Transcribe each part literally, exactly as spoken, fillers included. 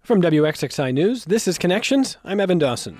From W X X I News, this is Connections. I'm Evan Dawson.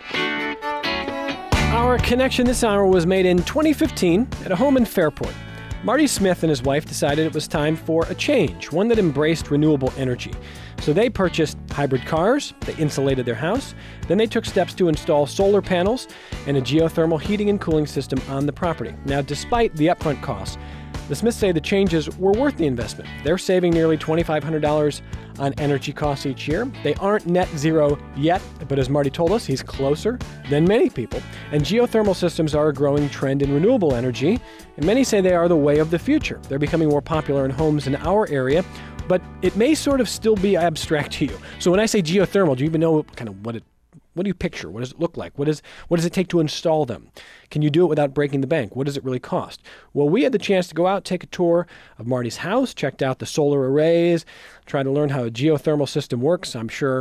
Our connection this hour was made in twenty fifteen at a home in Fairport. Marty Smith and his wife decided it was time for a change, one that embraced renewable energy. So they purchased hybrid cars, they insulated their house, then they took steps to install solar panels and a geothermal heating and cooling system on the property. Now, despite the upfront costs, the Smiths say the changes were worth the investment. They're saving nearly twenty-five hundred dollars on energy costs each year. They aren't net zero yet, but as Marty told us, he's closer than many people. And geothermal systems are a growing trend in renewable energy, and many say they are the way of the future. They're becoming more popular in homes in our area, but it may sort of still be abstract to you. So when I say geothermal, do you even know kind of what it What do you picture? What does it look like? What, is, what does it take to install them? Can you do it without breaking the bank? What does it really cost? Well, we had the chance to go out, take a tour of Marty's house, checked out the solar arrays, tried to learn how a geothermal system works. I'm sure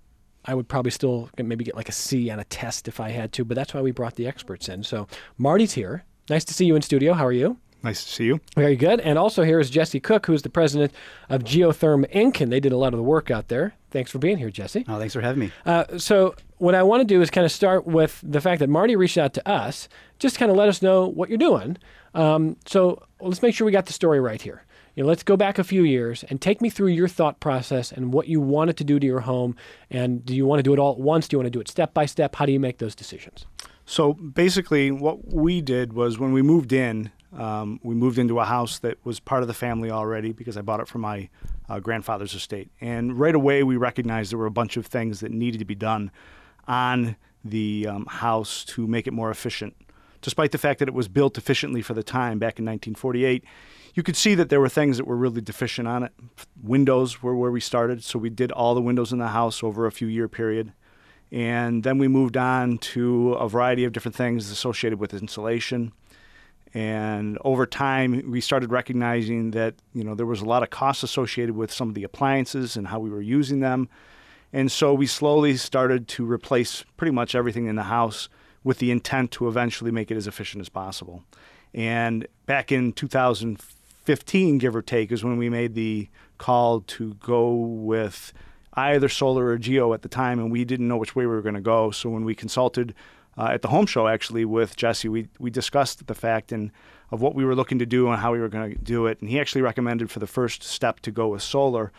I would probably still maybe get like a C on a test if I had to, but that's why we brought the experts in. So Marty's here. Nice to see you in studio. How are you? Nice to see you. Very good. And also here is Jesse Cook, who's the president of Geotherm Incorporated, and they did a lot of the work out there. Thanks for being here, Jesse. Oh, thanks for having me. Uh, so what I want to do is kind of start with the fact that Marty reached out to us, just kind of let us know what you're doing. Um, so let's make sure we got the story right here. You know, let's go back a few years and take me through your thought process and what you wanted to do to your home. And do you want to do it all at once? Do you want to do it step by step? How do you make those decisions? So basically what we did was when we moved in, um, we moved into a house that was part of the family already because I bought it from my uh, grandfather's estate. And right away we recognized there were a bunch of things that needed to be done on the um, house to make it more efficient. Despite the fact that it was built efficiently for the time back in nineteen forty-eight, you could see that there were things that were really deficient on it. Windows were where we started, so we did all the windows in the house over a few year period. And then we moved on to a variety of different things associated with insulation. And over time, we started recognizing that, you know, there was a lot of costs associated with some of the appliances and how we were using them. And so we slowly started to replace pretty much everything in the house with the intent to eventually make it as efficient as possible. And back in two thousand fifteen, give or take, is when we made the call to go with either solar or geo at the time, and we didn't know which way we were going to go. So when we consulted uh, at the home show, actually, with Jesse, we we discussed the fact and of what we were looking to do and how we were going to do it. And he actually recommended for the first step to go with solar,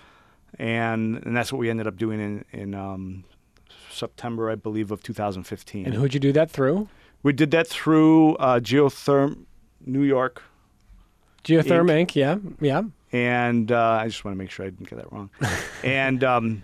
and and that's what we ended up doing in, in um, September, I believe, of two thousand fifteen. And who'd you do that through? We did that through uh, Geotherm New York. Geotherm Incorporated, yeah, yeah. And uh, I just want to make sure I didn't get that wrong. and um,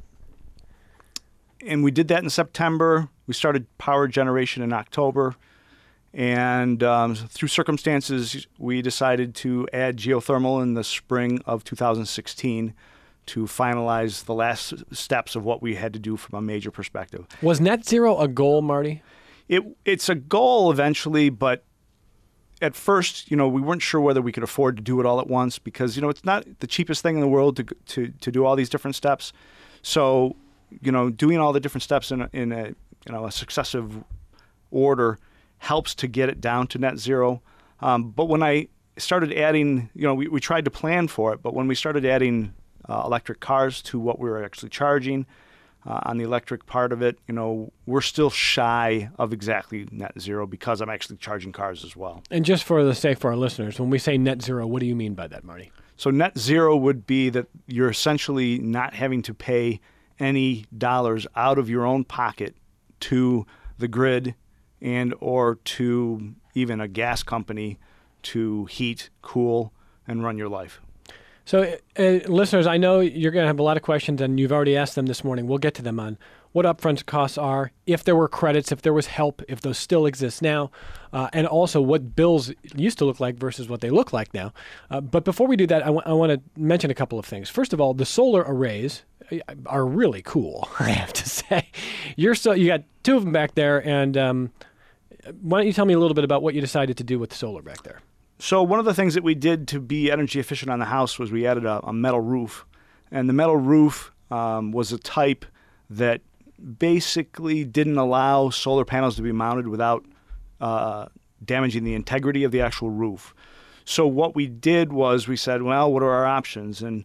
and we did that in September. We started power generation in October. And um, through circumstances, we decided to add geothermal in the spring of two thousand sixteen to finalize the last steps of what we had to do from a major perspective. Was net zero a goal, Marty? It It's a goal eventually, but at first, you know, we weren't sure whether we could afford to do it all at once because, you know, it's not the cheapest thing in the world to to to do all these different steps. So, you know, doing all the different steps in a, in a you know a successive order helps to get it down to net zero. Um, but when I started adding, you know, we, we tried to plan for it, but when we started adding uh, electric cars to what we were actually charging uh, on the electric part of it, you know, we're still shy of exactly net zero because I'm actually charging cars as well. And just for the sake for our listeners, when we say net zero, what do you mean by that, Marty? So net zero would be that you're essentially not having to pay any dollars out of your own pocket to the grid and or to even a gas company to heat, cool, and run your life. So uh, listeners, I know you're going to have a lot of questions, and you've already asked them this morning. We'll get to them on what upfront costs are, if there were credits, if there was help, if those still exist now, uh, and also what bills used to look like versus what they look like now. Uh, but before we do that, I, w- I want to mention a couple of things. First of all, the solar arrays are really cool, I have to say. You're so you got two of them back there, and um, why don't you tell me a little bit about what you decided to do with the solar back there? So one of the things that we did to be energy efficient on the house was we added a, a metal roof. And the metal roof um, was a type that basically didn't allow solar panels to be mounted without uh, damaging the integrity of the actual roof. So what we did was we said, well, what are our options? And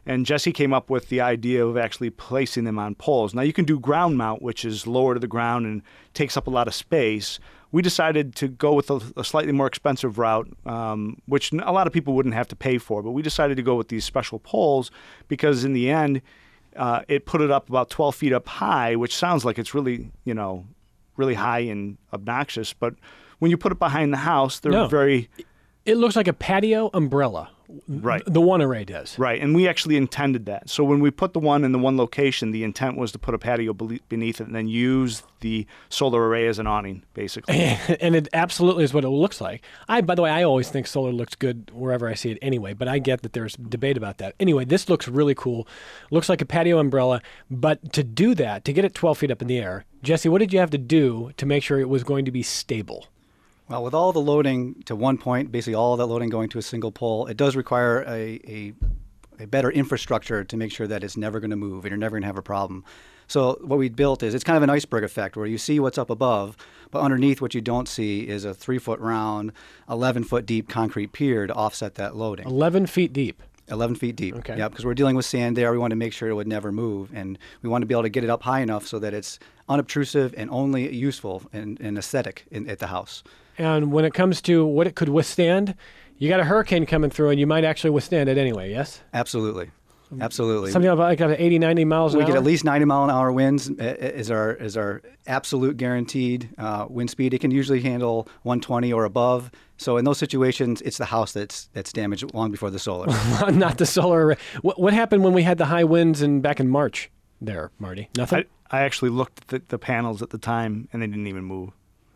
And Jesse came up with the idea of actually placing them on poles. Now, you can do ground mount, which is lower to the ground and takes up a lot of space. We decided to go with a, a slightly more expensive route, um, which a lot of people wouldn't have to pay for. But we decided to go with these special poles because in the end, uh, it put it up about twelve feet up high, which sounds like it's really, you know, really high and obnoxious. But when you put it behind the house, they're No. very... It looks like a patio umbrella. Right. The one array does. Right, and we actually intended that. So when we put the one in the one location, the intent was to put a patio bele- beneath it and then use the solar array as an awning, basically. And it absolutely is what it looks like. I, by the way, I always think solar looks good wherever I see it anyway, but I get that there's debate about that. Anyway, this looks really cool. Looks like a patio umbrella, but to do that, to get it twelve feet up in the air, Jesse, what did you have to do to make sure it was going to be stable? Well, with all the loading to one point, basically all of that loading going to a single pole, it does require a, a, a better infrastructure to make sure that it's never going to move and you're never going to have a problem. So what we built is, it's kind of an iceberg effect where you see what's up above, but underneath what you don't see is a three-foot round, eleven-foot deep concrete pier to offset that loading. eleven feet deep. eleven feet deep. Okay. Yeah, because we're dealing with sand there. We want to make sure it would never move. And we want to be able to get it up high enough so that it's unobtrusive and only useful and, and aesthetic in, at the house. And when it comes to what it could withstand, you got a hurricane coming through and you might actually withstand it anyway, yes? Absolutely. Absolutely. Something like eighty, ninety miles an we hour? get at least ninety mile an hour winds is our is our absolute guaranteed uh, wind speed. It can usually handle one twenty or above. So in those situations, it's the house that's that's damaged long before the solar. Not the solar array. What, what happened when we had the high winds in back in March there, Marty? Nothing? I, I actually looked at the, the panels at the time, and they didn't even move.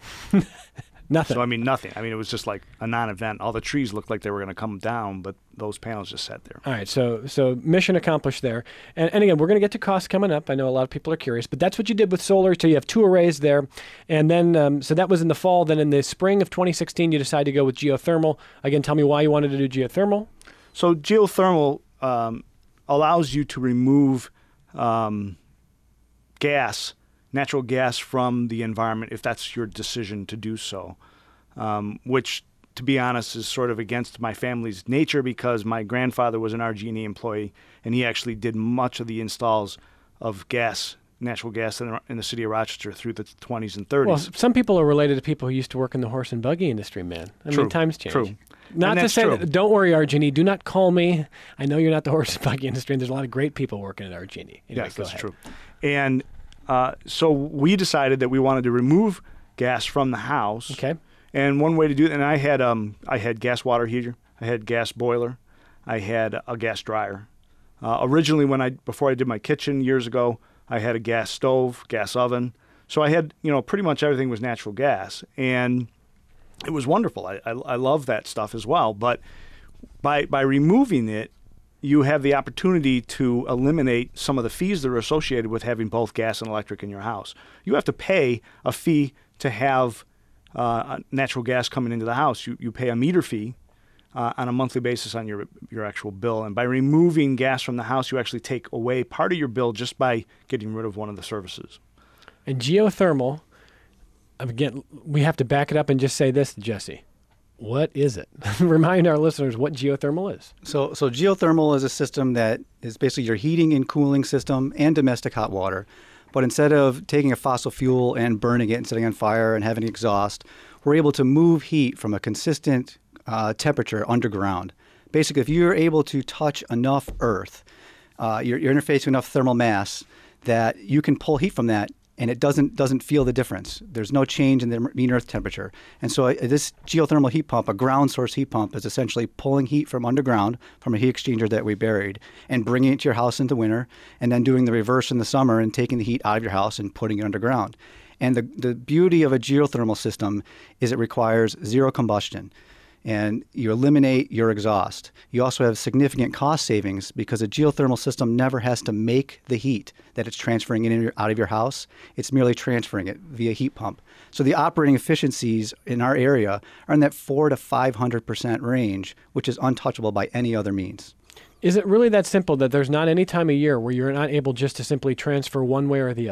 Nothing. So, I mean, nothing. I mean, it was just like a non-event. All the trees looked like they were going to come down, but those panels just sat there. All right, so so mission accomplished there. And, and again, we're going to get to costs coming up. I know a lot of people are curious, but that's what you did with solar. So you have two arrays there. And then, um, so that was in the fall. Then in the spring of twenty sixteen, you decided to go with geothermal. Again, tell me why you wanted to do geothermal. So geothermal um, allows you to remove um, gas, natural gas from the environment if that's your decision to do so, um, which, to be honest, is sort of against my family's nature because my grandfather was an R G and E employee, and he actually did much of the installs of gas, natural gas in, in the city of Rochester through the twenties and thirties. Well, some people are related to people who used to work in the horse and buggy industry, man. I True. mean, times change. True. Not And to that's say true. that, don't worry, R G and E, do not call me. I know you're not the horse and buggy industry, and there's a lot of great people working at R G and E. Anyway, Yes, go that's ahead. true. And uh, so we decided that we wanted to remove gas from the house. Okay. And one way to do it, and I had um, I had gas water heater, I had gas boiler, I had a gas dryer. Uh, originally, when I before I did my kitchen years ago, I had a gas stove, gas oven. So I had, you know, pretty much everything was natural gas, and it was wonderful. I I, I love that stuff as well. But by by removing it, you have the opportunity to eliminate some of the fees that are associated with having both gas and electric in your house. You have to pay a fee to have uh, natural gas coming into the house. You you pay a meter fee uh, on a monthly basis on your your actual bill. And by removing gas from the house, you actually take away part of your bill just by getting rid of one of the services. And geothermal, again, we have to back it up and just say this, Jesse. What is it? Remind our listeners what geothermal is. So, so geothermal is a system that is basically your heating and cooling system and domestic hot water. But instead of taking a fossil fuel and burning it and setting on fire and having exhaust, we're able to move heat from a consistent uh, temperature underground. Basically, if you're able to touch enough earth, uh, you're, you're interfacing enough thermal mass that you can pull heat from that, and it doesn't doesn't feel the difference. There's no change in the mean earth temperature. And so uh, this geothermal heat pump, a ground source heat pump, is essentially pulling heat from underground, from a heat exchanger that we buried, and bringing it to your house in the winter, and then doing the reverse in the summer and taking the heat out of your house and putting it underground. And the, the beauty of a geothermal system is it requires zero combustion. And you eliminate your exhaust. You also have significant cost savings because a geothermal system never has to make the heat that it's transferring in and out of your house. It's merely transferring it via heat pump. So the operating efficiencies in our area are in that four to five hundred percent range, which is untouchable by any other means. Is it really that simple that there's not any time of year where you're not able just to simply transfer one way or the other?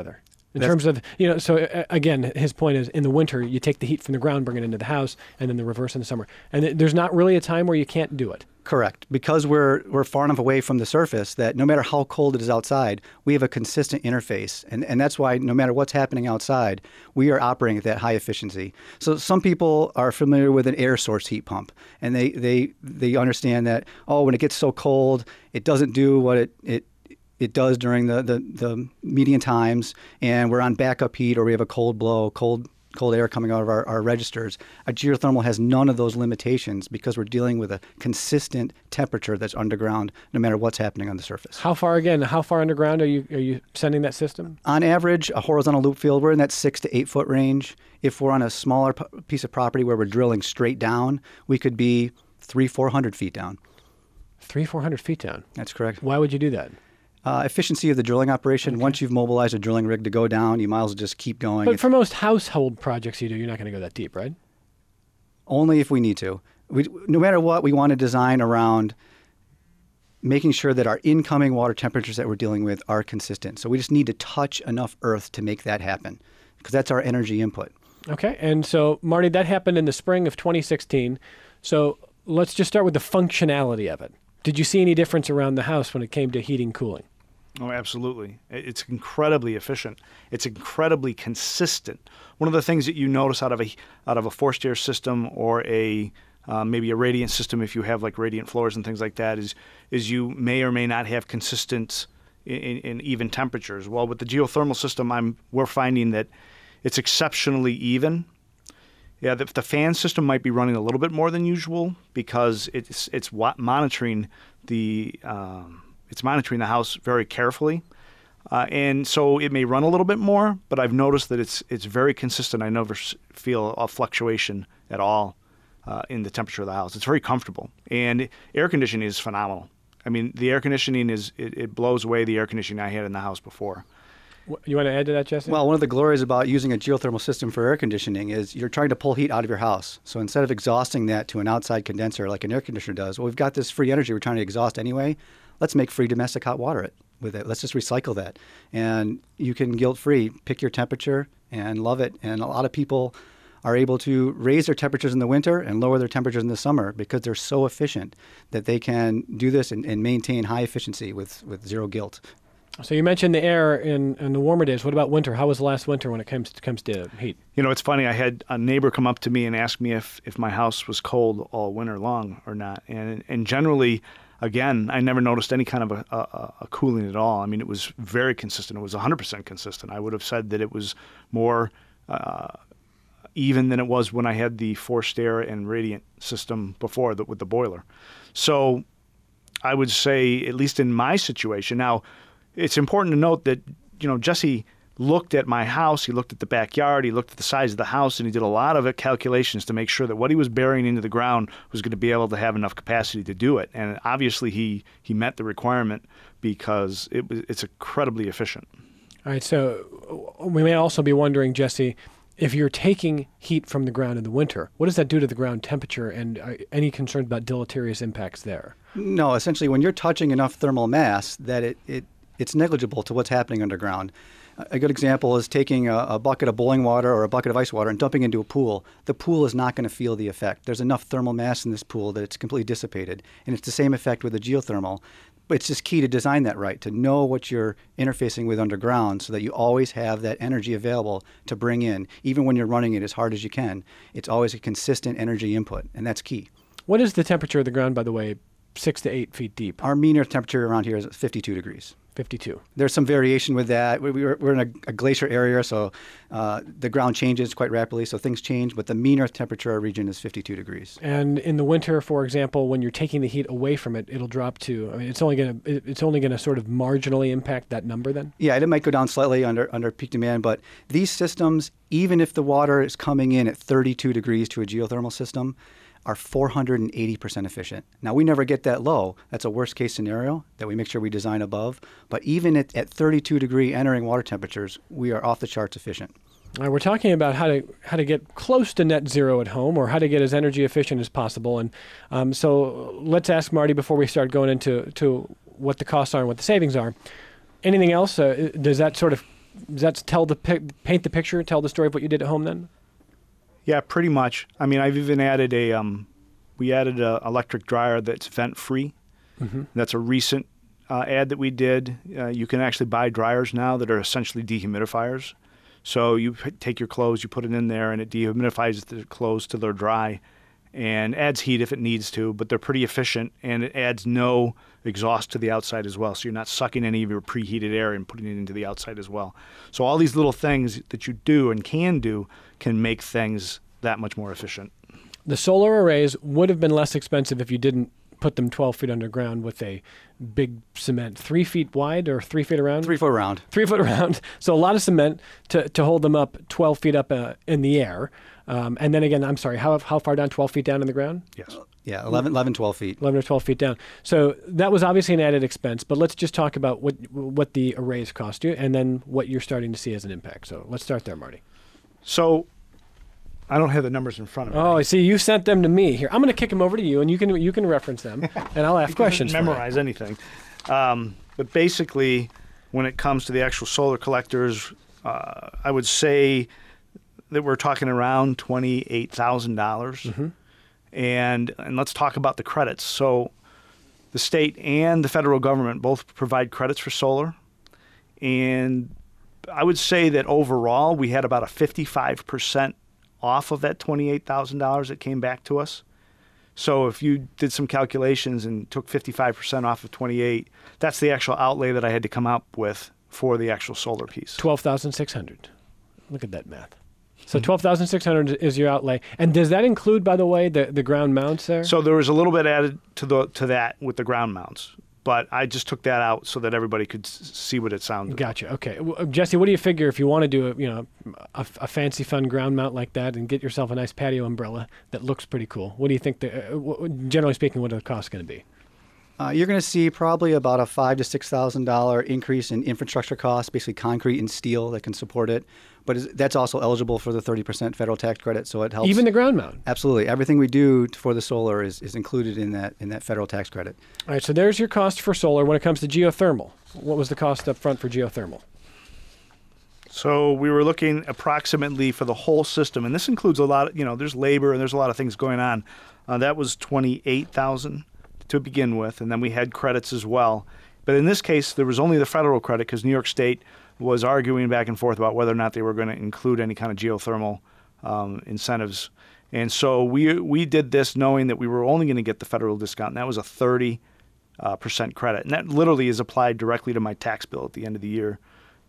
In That's- terms of, you know, so uh, again, his point is in the winter, you take the heat from the ground, bring it into the house, and then the reverse in the summer. And th- there's not really a time where you can't do it. Correct. Because we're we're far enough away from the surface that no matter how cold it is outside, we have a consistent interface. And, and that's why no matter what's happening outside, we are operating at that high efficiency. So some people are familiar with an air source heat pump, and they, they, they understand that, oh, when it gets so cold, it doesn't do what it, it it does during the, the, the median times, and we're on backup heat, or we have a cold blow, cold cold air coming out of our, our registers. A geothermal has none of those limitations because we're dealing with a consistent temperature that's underground no matter what's happening on the surface. How far, again, how far underground are you are you sending that system? On average, a horizontal loop field, we're in that six to eight foot range. If we're on a smaller p- piece of property where we're drilling straight down, we could be three, four hundred feet down. Three, four hundred feet down. That's correct. Why would you do that? Uh, efficiency of the drilling operation. Okay. Once you've mobilized a drilling rig to go down, you might as well just keep going. But if, for most household projects you do, you're not going to go that deep, right? Only if we need to. We, no matter what, we want to design around making sure that our incoming water temperatures that we're dealing with are consistent. So we just need to touch enough earth to make that happen, because that's our energy input. Okay. And so, Marty, that happened in the spring of twenty sixteen. So let's just start with the functionality of it. Did you see any difference around the house when it came to heating, cooling? Oh, absolutely. It's incredibly efficient. It's incredibly consistent. One of the things that you notice out of a out of a forced air system, or a uh, maybe a radiant system, if you have like radiant floors and things like that, is is you may or may not have consistent in, in even temperatures. Well, with the geothermal system, I'm we're finding that it's exceptionally even. Yeah, the, the fan system might be running a little bit more than usual because it's it's monitoring the um, it's monitoring the house very carefully, uh, and so it may run a little bit more. But I've noticed that it's it's very consistent. I never feel a fluctuation at all uh, in the temperature of the house. It's very comfortable, and air conditioning is phenomenal. I mean, the air conditioning is it, it blows away the air conditioning I had in the house before. You want to add to that, Jesse? Well, one of the glories about using a geothermal system for air conditioning is you're trying to pull heat out of your house. So instead of exhausting that to an outside condenser like an air conditioner does, well, we've got this free energy we're trying to exhaust anyway. Let's make free domestic hot water it with it. Let's just recycle that. And you can guilt-free pick your temperature and love it. And a lot of people are able to raise their temperatures in the winter and lower their temperatures in the summer because they're so efficient that they can do this and, and maintain high efficiency with, with zero guilt. So you mentioned the air in, in the warmer days. What about winter? How was the last winter when it comes to, comes to heat? You know, it's funny. I had a neighbor come up to me and ask me if, if my house was cold all winter long or not. And and generally, again, I never noticed any kind of a, a, a cooling at all. I mean, it was very consistent. It was one hundred percent consistent. I would have said that it was more uh, even than it was when I had the forced air and radiant system before the, with the boiler. So I would say, at least in my situation, now, it's important to note that, you know, Jesse looked at my house, he looked at the backyard, he looked at the size of the house, and he did a lot of calculations to make sure that what he was burying into the ground was going to be able to have enough capacity to do it. And obviously he, he met the requirement because it was it's incredibly efficient. All right, so we may also be wondering, Jesse, if you're taking heat from the ground in the winter, what does that do to the ground temperature, and are any concerns about deleterious impacts there? No, essentially when you're touching enough thermal mass that it, it it's negligible to what's happening underground. A good example is taking a, a bucket of boiling water or a bucket of ice water and dumping into a pool. The pool is not going to feel the effect. There's enough thermal mass in this pool that it's completely dissipated. And it's the same effect with the geothermal. But it's just key to design that right, to know what you're interfacing with underground so that you always have that energy available to bring in. Even when you're running it as hard as you can, it's always a consistent energy input, and that's key. What is the temperature of the ground, by the way, six to eight feet deep? Our mean earth temperature around here is fifty-two degrees. fifty-two. There's some variation with that. We, we're, we're in a, a glacier area, so uh, the ground changes quite rapidly, so things change. But the mean earth temperature of our region is fifty-two degrees. And in the winter, for example, when you're taking the heat away from it, it'll drop to, I mean, it's only going to it's only going to sort of marginally impact that number then? Yeah, it might go down slightly under, under peak demand, but these systems, even if the water is coming in at thirty-two degrees to a geothermal system, are four hundred eighty percent efficient. Now, we never get that low. That's a worst case scenario that we make sure we design above. But even at, at thirty-two degree entering water temperatures, we are off the charts efficient. All right, we're talking about how to how to get close to net zero at home, or how to get as energy efficient as possible. And um, so let's ask Marty before we start going into to what the costs are and what the savings are. Anything else? Uh, does that sort of does that tell the pic- paint the picture, tell the story of what you did at home then? Yeah, pretty much. I mean, I've even added a, um, we added a electric dryer that's vent free. Mm-hmm. That's a recent uh, ad that we did. Uh, you can actually buy dryers now that are essentially dehumidifiers. So you p- take your clothes, you put it in there, and it dehumidifies the clothes till they're dry and adds heat if it needs to, but they're pretty efficient, and it adds no exhaust to the outside as well. So you're not sucking any of your preheated air and putting it into the outside as well. So all these little things that you do and can do can make things that much more efficient. The solar arrays would have been less expensive if you didn't put them twelve feet underground with a big cement, three feet wide or three feet around? Three foot around. Three foot around. So a lot of cement to, to hold them up twelve feet up uh, in the air. Um, and then again, I'm sorry, how how far down? twelve feet down in the ground? Yes. Yeah, eleven, eleven, twelve feet. eleven or twelve feet down. So that was obviously an added expense, but let's just talk about what what the arrays cost you and then what you're starting to see as an impact. So let's start there, Marty. So I don't have the numbers in front of me. Oh, I see. You sent them to me. Here, I'm going to kick them over to you, and you can you can reference them, and I'll ask questions. Memorize for you. anything. Um, but basically, when it comes to the actual solar collectors, uh, I would say that we're talking around twenty-eight thousand dollars. Mm-hmm. And and let's talk about the credits. So the state and the federal government both provide credits for solar. And I would say that overall, we had about a fifty-five percent off of that twenty-eight thousand dollars that came back to us. So if you did some calculations and took fifty-five percent off of twenty-eight, that's the actual outlay that I had to come up with for the actual solar piece. twelve thousand six hundred dollars. Look at that math. So twelve thousand six hundred dollars is your outlay. And does that include, by the way, the, the ground mounts there? So there was a little bit added to the to that with the ground mounts. But I just took that out so that everybody could s- see what it sounded. Gotcha. Okay, well, Jesse, what do you figure if you want to do a you know a, a fancy, fun ground mount like that and get yourself a nice patio umbrella that looks pretty cool? What do you think? The, uh, w- generally speaking, what are the costs going to be? Uh, you're going to see probably about a five to six thousand dollar increase in infrastructure costs, basically concrete and steel that can support it. But is, that's also eligible for the thirty percent federal tax credit, so it helps. Even the ground mount. Absolutely, everything we do for the solar is, is included in that in that federal tax credit. All right, so there's your cost for solar. When it comes to geothermal, what was the cost up front for geothermal? So we were looking approximately for the whole system, and this includes a lot of, you know, there's labor and there's a lot of things going on. Uh, that was twenty-eight thousand dollars to begin with, and then we had credits as well. But in this case, there was only the federal credit because New York State was arguing back and forth about whether or not they were going to include any kind of geothermal um, incentives. And so we we did this knowing that we were only going to get the federal discount, and that was a thirty uh, percent credit. And that literally is applied directly to my tax bill at the end of the year,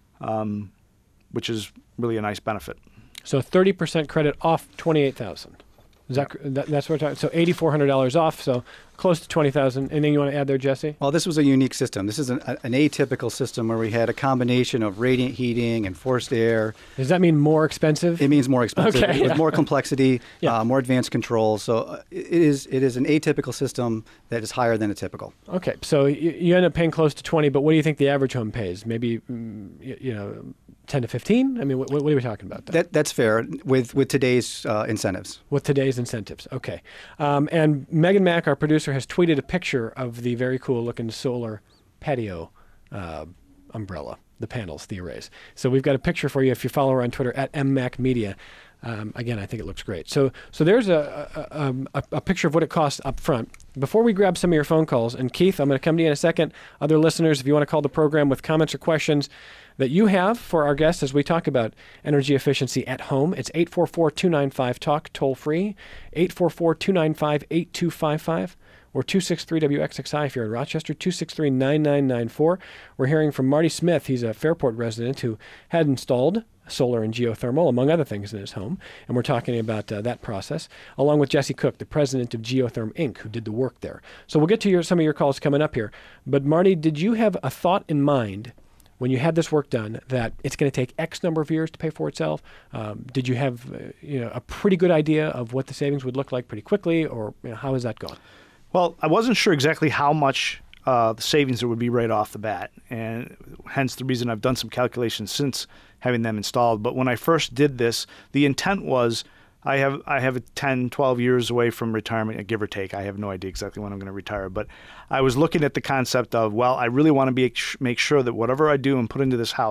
um, which is really a nice benefit. So thirty percent credit off twenty-eight thousand dollars. Is that, that that's what we're talking? So eighty-four hundred dollars off, so close to twenty thousand dollars. Anything you want to add there, Jesse? Well, this was a unique system. This is an, an atypical system where we had a combination of radiant heating and forced air. Does that mean more expensive? It means more expensive Okay, with yeah. more complexity, Yeah. uh, more advanced controls. So uh, it is it is an atypical system that is higher than a typical. Okay, so you, you end up paying close to twenty, but what do you think the average home pays? Maybe mm, you, you know, ten to fifteen? I mean, what, what are we talking about there? That that's fair with with today's uh, incentives. With today's incentives. Okay. Um, and Megan Mack, our producer, has tweeted a picture of the very cool looking solar patio uh, umbrella, the panels, the arrays. So we've got a picture for you if you follow her on Twitter at M Mac Media. Um, again, I think it looks great. So so there's a, a, um, a, a picture of what it costs up front. Before we grab some of your phone calls, and Keith, I'm going to come to you in a second. Other listeners, if you want to call the program with comments or questions that you have for our guests as we talk about energy efficiency at home, it's eight four four, two nine five, talk, toll free, eight four four, two nine five, eight two five five, or two six three W X X I if you're in Rochester, two six three, nine nine nine four. We're hearing from Marty Smith. He's a Fairport resident who had installed solar and geothermal, among other things, in his home. And we're talking about uh, that process, along with Jesse Cook, the president of Geotherm Incorporated, who did the work there. So we'll get to your, some of your calls coming up here. But Marty, did you have a thought in mind when you had this work done that it's going to take X number of years to pay for itself? Um, did you have uh, you know, a pretty good idea of what the savings would look like pretty quickly, or you know, how has that gone? Well, I wasn't sure exactly how much uh, the savings there would be right off the bat, and hence the reason I've done some calculations since having them installed. But when I first did this, the intent was I have I have ten, twelve years away from retirement, give or take. I have no idea exactly when I'm going to retire. But I was looking at the concept of, well, I really want to be make sure that whatever I do and put into this house,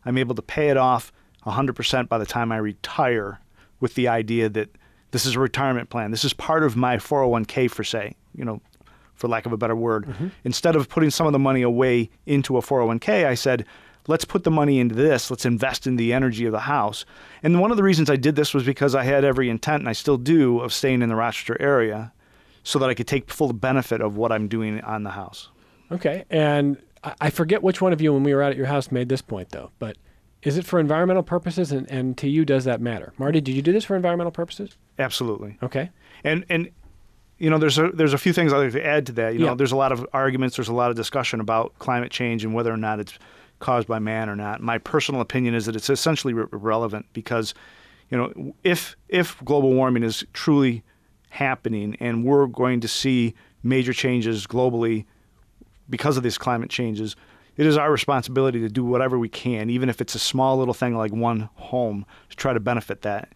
I'm able to pay it off one hundred percent by the time I retire, with the idea that this is a retirement plan. This is part of my four oh one k, for say, you know, for lack of a better word. Mm-hmm. Instead of putting some of the money away into a four oh one k, I said, let's put the money into this. Let's invest in the energy of the house. And one of the reasons I did this was because I had every intent, and I still do, of staying in the Rochester area so that I could take full benefit of what I'm doing on the house. Okay. And I forget which one of you, when we were out at your house, made this point, though. But is it for environmental purposes? And, and to you, does that matter? Marty, did you do this for environmental purposes? Absolutely. Okay. And, and you know, there's a, there's a few things I'd like to add to that. You yeah. know, there's a lot of arguments, there's a lot of discussion about climate change and whether or not it's caused by man or not. My personal opinion is that it's essentially re- irrelevant because, you know, if if global warming is truly happening and we're going to see major changes globally because of these climate changes, it is our responsibility to do whatever we can, even if it's a small little thing like one home, to try to benefit that.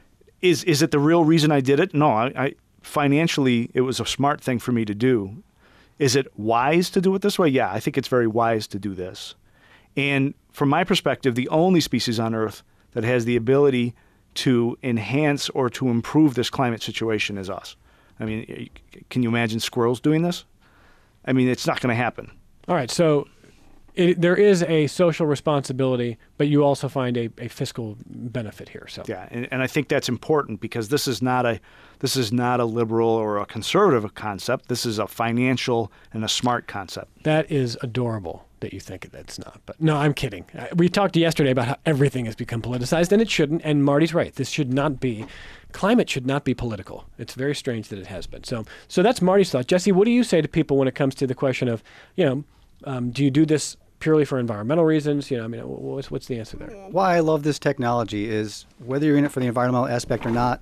Is is it the real reason I did it? No, I, I financially it was a smart thing for me to do. Is it wise to do it this way? Yeah, I think it's very wise to do this. And from my perspective, the only species on Earth that has the ability to enhance or to improve this climate situation is us. I mean, can you imagine squirrels doing this? I mean, it's not going to happen. All right, so it, there is a social responsibility, but you also find a, a fiscal benefit here. So yeah, and, and I think that's important because this is not a this is not a liberal or a conservative concept. This is a financial and a smart concept. That is adorable that you think that's not. But no, I'm kidding. We talked yesterday about how everything has become politicized, and it shouldn't. And Marty's right. This should not be. Climate should not be political. It's very strange that it has been. So, so that's Marty's thought. Jesse, what do you say to people when it comes to the question of, you know, um, do you do this purely for environmental reasons? You know, I mean, what's what's the answer there? Why I love this technology is whether you're in it for the environmental aspect or not,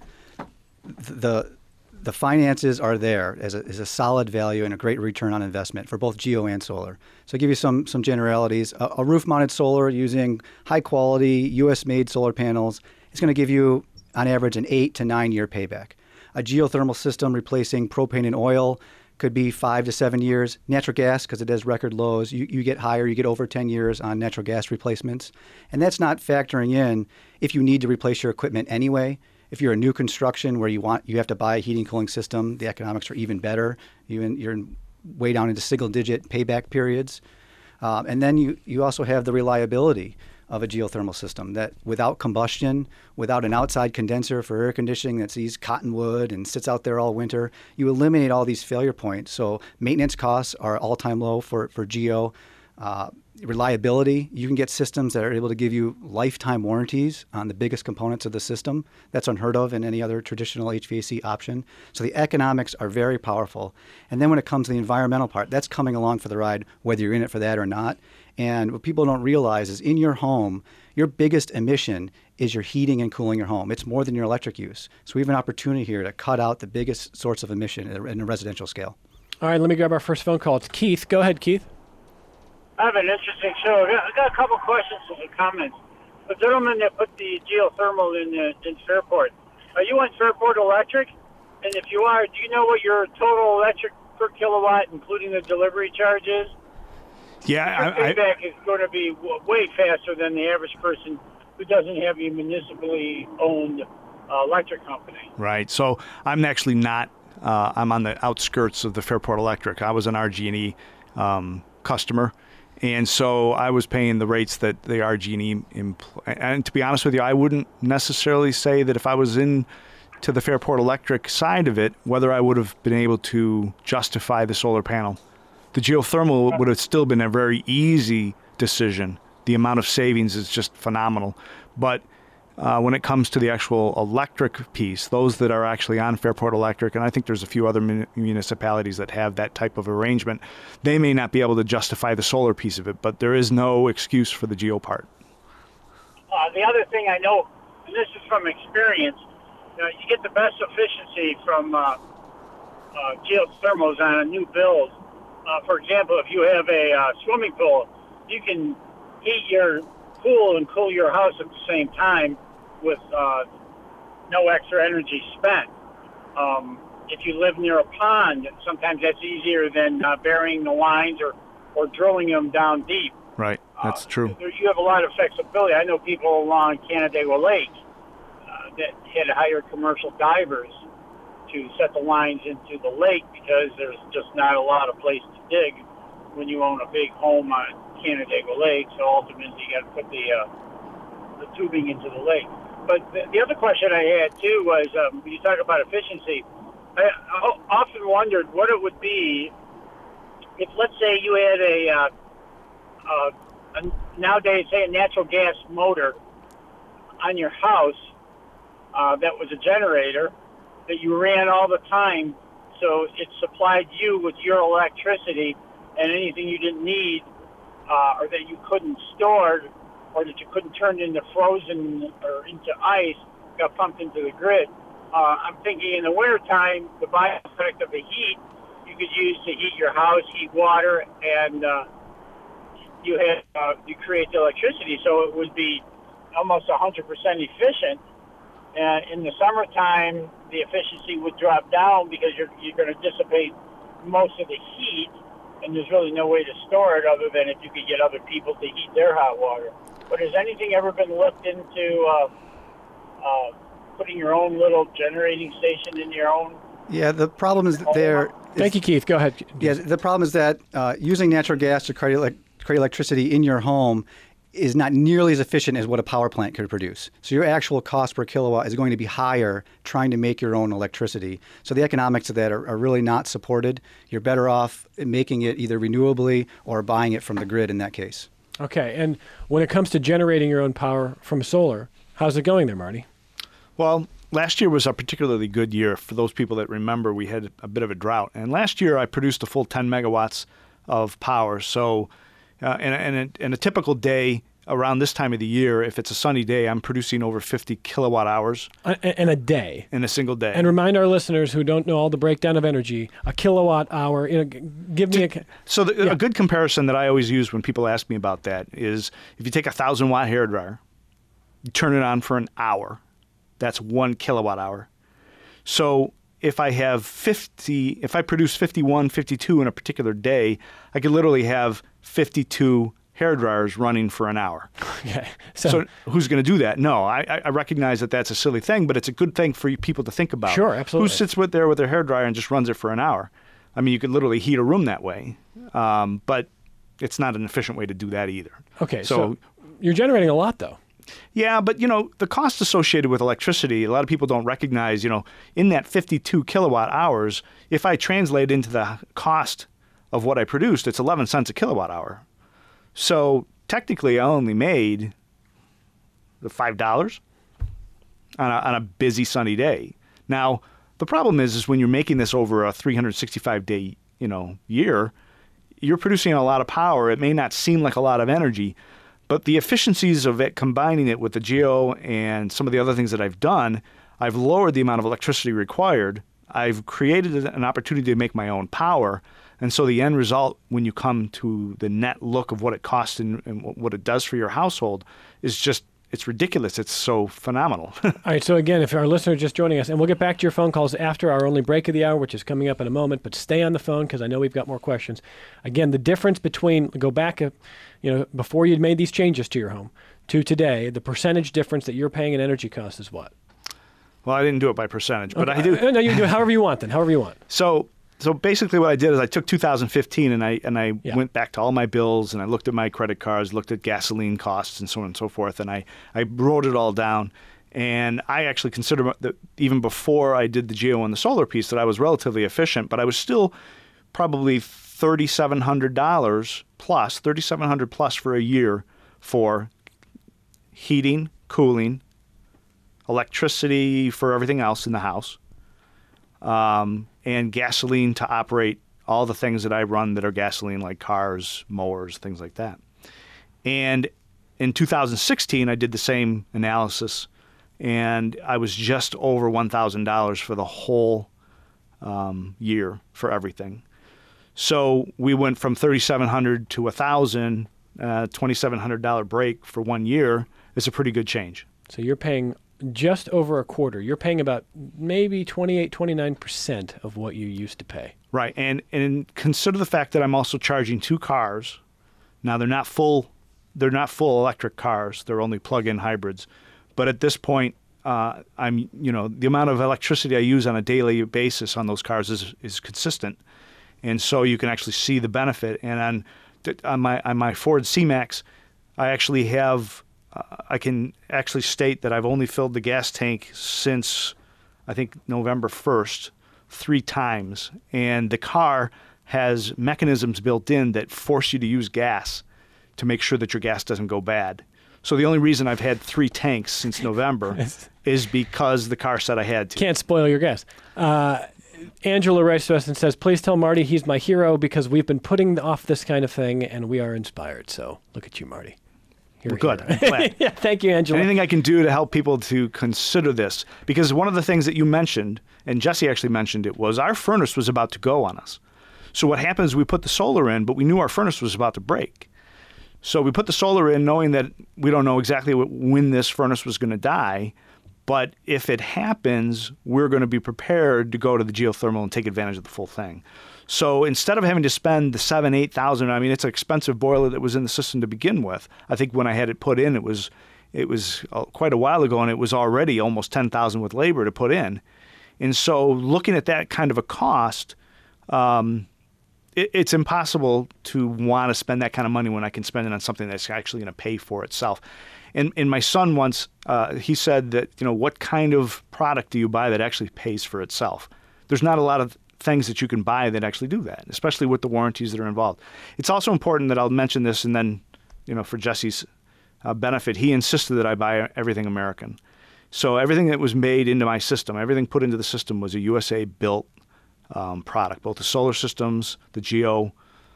the the finances are there as a, as a solid value and a great return on investment for both geo and solar. So I'll give you some some generalities. A, a roof-mounted solar using high-quality U S made solar panels is going to give you, on average, an eight to nine-year payback. A geothermal system replacing propane and oil could be five to seven years. Natural gas, because it has record lows, you, you get higher, you get over ten years on natural gas replacements. And that's not factoring in if you need to replace your equipment anyway. If you're a new construction where you want you have to buy a heating cooling system, the economics are even better. Even you're way down into single-digit payback periods. Um, and then you, you also have the reliability of a geothermal system that without combustion, without an outside condenser for air conditioning that sees cottonwood and sits out there all winter, you eliminate all these failure points. So maintenance costs are all-time low for, for geo. Uh, reliability, you can get systems that are able to give you lifetime warranties on the biggest components of the system. That's unheard of in any other traditional H V A C option. So the economics are very powerful. And then when it comes to the environmental part, that's coming along for the ride, whether you're in it for that or not. And what people don't realize is in your home, your biggest emission is your heating and cooling your home. It's more than your electric use. So we have an opportunity here to cut out the biggest source of emission in a residential scale. All right, let me grab our first phone call. It's Keith. Go ahead, Keith. I have an interesting show. I got, I got a couple questions and comments. The gentleman that put the geothermal in the, in Fairport, are you on Fairport Electric? And if you are, do you know what your total electric per kilowatt, including the delivery charge is? Yeah, your I, payback I, is going to be w- way faster than the average person who doesn't have a municipally owned uh, electric company. Right. So I'm actually not. Uh, I'm on the outskirts of the Fairport Electric. I was an R G and E um, customer. And so I was paying the rates that the R G and E impl- and to be honest with you, I wouldn't necessarily say that if I was in to the Fairport Electric side of it, whether I would have been able to justify the solar panel. The geothermal would have still been a very easy decision. The amount of savings is just phenomenal. But uh, when it comes to the actual electric piece, those that are actually on Fairport Electric, and I think there's a few other mun- municipalities that have that type of arrangement, they may not be able to justify the solar piece of it, but there is no excuse for the geo part. Uh, the other thing I know, and this is from experience, you know, you get the best efficiency from uh, uh, geothermals on a new build. Uh, for example, if you have a uh, swimming pool, you can heat your pool and cool your house at the same time with uh, no extra energy spent. Um, if you live near a pond, sometimes that's easier than uh, burying the lines or, or drilling them down deep. Right. That's true. There, you have a lot of flexibility. I know people along Canandaigua Lake uh, that had hired commercial divers to set the lines into the lake because there's just not a lot of place to dig when you own a big home on Canandaigua Lake. So ultimately, you got to put the uh, the tubing into the lake. But the, the other question I had too was um, when you talk about efficiency, I, I often wondered what it would be if, let's say, you had a, uh, uh, a nowadays say a natural gas motor on your house uh, that was a generator that you ran all the time, so it supplied you with your electricity, and anything you didn't need uh, or that you couldn't store or that you couldn't turn into frozen or into ice got pumped into the grid. Uh, I'm thinking in the wintertime, the byproduct of the heat you could use to heat your house, heat water, and uh, you had uh, you create the electricity, so it would be almost one hundred percent efficient. And in the summertime, the efficiency would drop down because you're you're going to dissipate most of the heat, and there's really no way to store it other than if you could get other people to heat their hot water. But has anything ever been looked into uh, uh, putting your own little generating station in your own? Yeah, the problem is that there. Thank you, Keith. Go ahead. Yeah, the problem is that uh, using natural gas to create, elec- create electricity in your home is not nearly as efficient as what a power plant could produce. So your actual cost per kilowatt is going to be higher trying to make your own electricity. So the economics of that are, are really not supported. You're better off making it either renewably or buying it from the grid in that case. Okay, and when it comes to generating your own power from solar, how's it going there, Marty? Well, last year was a particularly good year. For those people that remember, we had a bit of a drought. And last year I produced a full ten megawatts of power. So uh, in, a, in, a, in a typical day around this time of the year, if it's a sunny day, I'm producing over fifty kilowatt hours. In a day? In a single day. And remind our listeners who don't know all the breakdown of energy, a kilowatt hour, you know, give me a... So the, yeah. a good comparison that I always use when people ask me about that is if you take a one thousand watt hairdryer, you turn it on for an hour, that's one kilowatt hour. So if I have fifty, if I produce fifty-one, fifty-two in a particular day, I could literally have fifty-two hair dryers running for an hour. Okay. So, so who's going to do that? No, I, I recognize that that's a silly thing, but it's a good thing for people to think about. Sure, absolutely. Who sits with there with their hair dryer and just runs it for an hour? I mean, you could literally heat a room that way, um, but it's not an efficient way to do that either. Okay, so, so you're generating a lot, though. Yeah, but, you know, the cost associated with electricity, a lot of people don't recognize, you know, in that fifty-two kilowatt hours, if I translate into the cost of what I produced, it's eleven cents a kilowatt hour. So technically, I only made the five dollars on a, on a busy sunny day. Now, the problem is, is when you're making this over a three hundred sixty-five day, you know, year, you're producing a lot of power. It may not seem like a lot of energy, but the efficiencies of it, combining it with the geo and some of the other things that I've done, I've lowered the amount of electricity required. I've created an opportunity to make my own power. And so the end result, when you come to the net look of what it costs and, and what it does for your household, is just, it's ridiculous. It's so phenomenal. All right. So again, if our listeners are just joining us, and we'll get back to your phone calls after our only break of the hour, which is coming up in a moment, but stay on the phone because I know we've got more questions. Again, the difference between, go back, uh, you know, before you'd made these changes to your home to today, the percentage difference that you're paying in energy costs is what? Well, I didn't do it by percentage, but okay. I do. No, you do it however you want then, however you want. So So basically what I did is I took two thousand fifteen and I and I yeah. went back to all my bills and I looked at my credit cards, looked at gasoline costs and so on and so forth, and I, I wrote it all down. And I actually consider that even before I did the geo and the solar piece that I was relatively efficient, but I was still probably thirty-seven hundred dollars plus, thirty-seven hundred dollars plus for a year for heating, cooling, electricity for everything else in the house. Um, and gasoline to operate all the things that I run that are gasoline, like cars, mowers, things like that. And in two thousand sixteen, I did the same analysis, and I was just over one thousand dollars for the whole um, year for everything. So we went from thirty-seven hundred dollars to one thousand dollars, uh, twenty-seven hundred dollars break for one year. It's a pretty good change. So you're paying just over a quarter. You're paying about maybe twenty-eight, twenty-nine percent of what you used to pay. Right. And and consider the fact that I'm also charging two cars. Now, they're not full they're not full electric cars. They're only plug-in hybrids. But at this point, uh, I'm you know the amount of electricity I use on a daily basis on those cars is is consistent, and so you can actually see the benefit. And on on my on my Ford C-Max, I actually have uh, I can actually state that I've only filled the gas tank since I think November first three times, and the car has mechanisms built in that force you to use gas to make sure that your gas doesn't go bad. So the only reason I've had three tanks since November is because the car said I had to. Can't spoil your gas. Uh, Angela writes to us and says, please tell Marty he's my hero because we've been putting off this kind of thing and we are inspired. So look at you, Marty. Well, good. I'm glad. Yeah, thank you, Angela. Anything I can do to help people to consider this, because one of the things that you mentioned, and Jesse actually mentioned it, was our furnace was about to go on us. So what happens, we put the solar in, but we knew our furnace was about to break. So we put the solar in knowing that we don't know exactly what, when this furnace was going to die, but if it happens, we're going to be prepared to go to the geothermal and take advantage of the full thing. So instead of having to spend the seven, eight thousand, I mean, it's an expensive boiler that was in the system to begin with. I think when I had it put in, it was it was quite a while ago, and it was already almost ten thousand with labor to put in. And so looking at that kind of a cost, um, it, it's impossible to want to spend that kind of money when I can spend it on something that's actually going to pay for itself. And, and my son once, uh, he said that, you know, what kind of product do you buy that actually pays for itself? There's not a lot of things that you can buy that actually do that, especially with the warranties that are involved. It's also important that I'll mention this, and then, you know, for Jesse's uh, benefit, he insisted that I buy everything American. So everything that was made into my system, everything put into the system was a U S A-built um, product, both the solar systems, the Geo.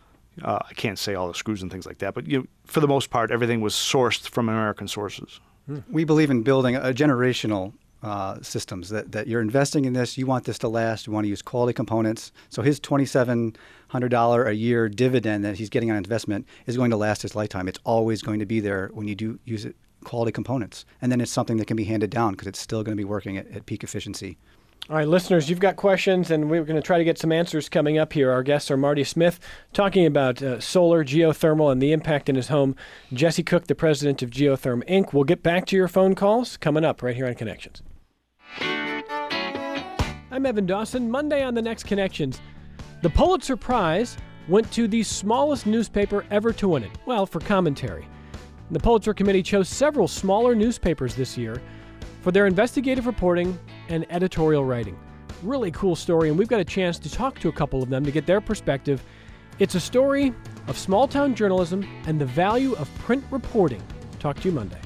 Uh, I can't say all the screws and things like that, but you, for the most part, everything was sourced from American sources. We believe in building a generational uh, systems, that, that you're investing in this, you want this to last, you want to use quality components. So his twenty-seven hundred dollars a year dividend that he's getting on investment is going to last his lifetime. It's always going to be there when you do use it, quality components. And then it's something that can be handed down because it's still going to be working at, at peak efficiency. All right, listeners, you've got questions, and we're going to try to get some answers coming up here. Our guests are Marty Smith, talking about uh, solar, geothermal, and the impact in his home. Jesse Cook, the president of Geotherm, Incorporated. We'll get back to your phone calls coming up right here on Connections. I'm Evan Dawson. Monday on the next Connections. The Pulitzer Prize went to the smallest newspaper ever to win it. Well, for commentary. The Pulitzer Committee chose several smaller newspapers this year for their investigative reporting and editorial writing. Really cool story, and we've got a chance to talk to a couple of them to get their perspective. It's a story of small-town journalism and the value of print reporting. Talk to you Monday.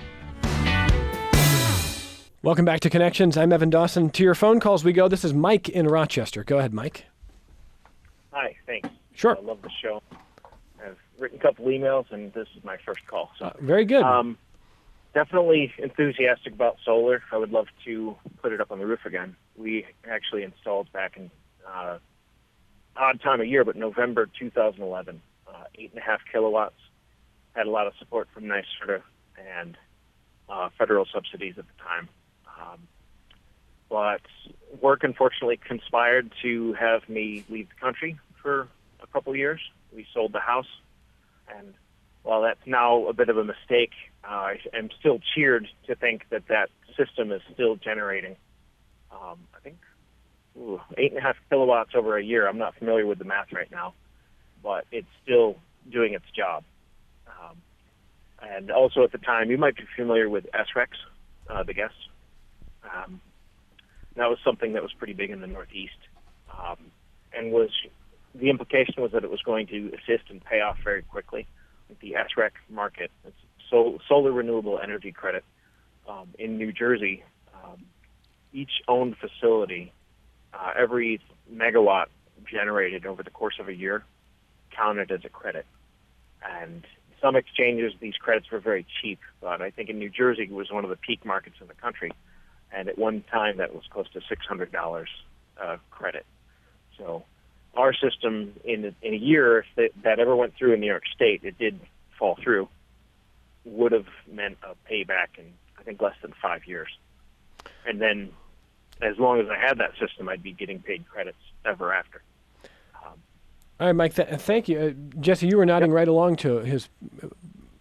Welcome back to Connections. I'm Evan Dawson. To your phone calls we go. This is Mike in Rochester. Go ahead, Mike. Hi, thanks. Sure. I love the show. I've written a couple emails, and this is my first call. So, Uh, very good. Um, definitely enthusiastic about solar. I would love to put it up on the roof again. We actually installed back in uh, odd time of year, but November two thousand eleven, uh, eight and a half kilowatts. Had a lot of support from NYSERDA and uh, federal subsidies at the time. Um, but work unfortunately conspired to have me leave the country for a couple years. We sold the house, and while that's now a bit of a mistake, uh, I am still cheered to think that that system is still generating, um, I think, ooh, eight and a half kilowatts over a year. I'm not familiar with the math right now, but it's still doing its job. Um, and also at the time, you might be familiar with S REX, uh, the guest. Um, that was something that was pretty big in the Northeast, um, and was the implication was that it was going to assist and pay off very quickly. The S REC market, it's sol- solar renewable energy credit um, in New Jersey. Um, each owned facility, uh, every megawatt generated over the course of a year counted as a credit. And some exchanges, these credits were very cheap, but I think in New Jersey it was one of the peak markets in the country. And at one time that was close to six hundred dollars uh, credit. So our system, in a, in a year, if that, that ever went through in New York State, it did fall through, would have meant a payback in, I think, less than five years. And then as long as I had that system, I'd be getting paid credits ever after. Um, All right, Mike, th- thank you. Uh, Jesse, you were nodding Yep. right along to his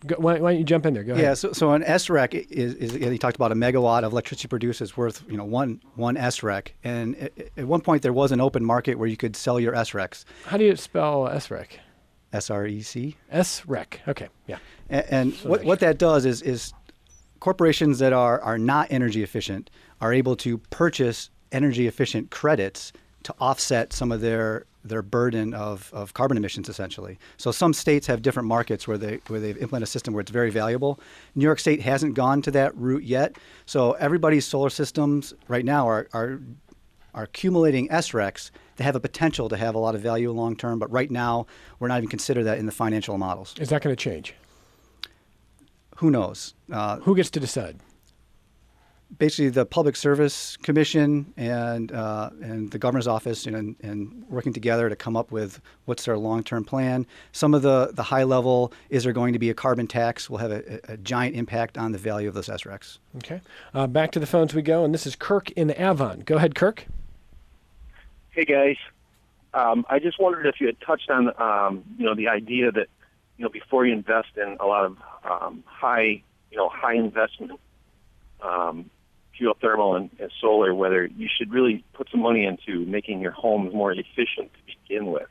Go, why, why don't you jump in there? Go Yeah, ahead. so, so an S R E C is, is you talked about a megawatt of electricity produced is worth, you know, one one S R E C. And at, at one point there was an open market where you could sell your S R E Cs. How do you spell S R E C? S R E C. S R E C. Okay, yeah. And, and So what, make what sure. that does is, is corporations that are, are not energy efficient are able to purchase energy efficient credits to offset some of their their burden of, of carbon emissions, essentially. So some states have different markets where they where they've implemented a system where it's very valuable. New York State hasn't gone to that route yet. So everybody's solar systems right now are are, are accumulating S R E Cs that have a potential to have a lot of value long term. But right now, we're not even consider that in the financial models. Is that going to change? Who knows? Uh, Who gets to decide? basically the Public Service Commission and uh, and the governor's office, you know, and, and working together to come up with what's their long-term plan. Some of the, the high level, is there going to be a carbon tax, will have a, a giant impact on the value of those S R E Cs. Okay. Uh, back to the phones we go, and this is Kirk in Avon. Go ahead, Kirk. Hey guys, um, I just wondered if you had touched on, um, you know, the idea that, you know, before you invest in a lot of um, high, you know, high investment um, geothermal and, and solar, whether you should really put some money into making your homes more efficient to begin with.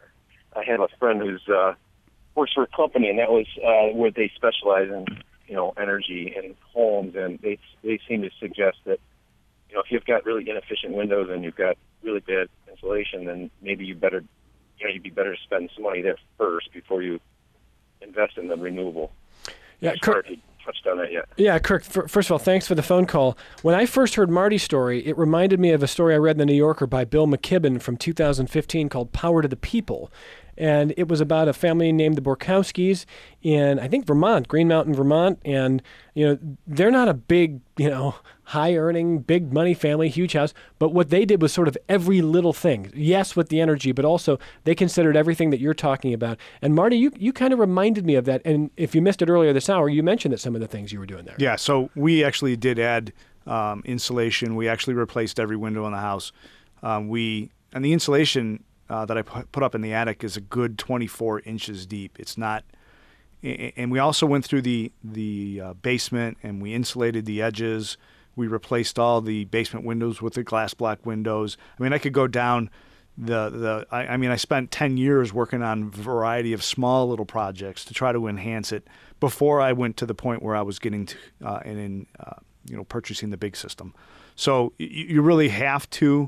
I have a friend who's uh, works for a company, and that was uh, where they specialize in, you know, energy and homes, and they they seem to suggest that, you know, if you've got really inefficient windows and you've got really bad insulation, then maybe you better, you know, you'd be better to spend some money there first before you invest in the renewable. Yeah, I'm Kirk. sorry if you touched on that yet. Yeah, Kirk, f- first of all, thanks for the phone call. When I first heard Marty's story, it reminded me of a story I read in The New Yorker by Bill McKibben from two thousand fifteen called Power to the People. And it was about a family named the Borkowskis in, I think, Vermont, Green Mountain, Vermont. And, you know, they're not a big, you know, high-earning, big-money family, huge house. But what they did was sort of every little thing. Yes, with the energy, but also they considered everything that you're talking about. And, Marty, you, you kind of reminded me of that. And if you missed it earlier this hour, you mentioned that some of the things you were doing there. Yeah, so we actually did add um, insulation. We actually replaced every window in the house. Um, we and the insulation uh, that I pu- put up in the attic is a good twenty-four inches deep. It's not, and we also went through the the uh, basement and we insulated the edges. We replaced all the basement windows with the glass block windows. I mean, I could go down the the. I, I mean, I spent ten years working on a variety of small little projects to try to enhance it before I went to the point where I was getting to uh, and in uh, you know purchasing the big system. So you, you really have to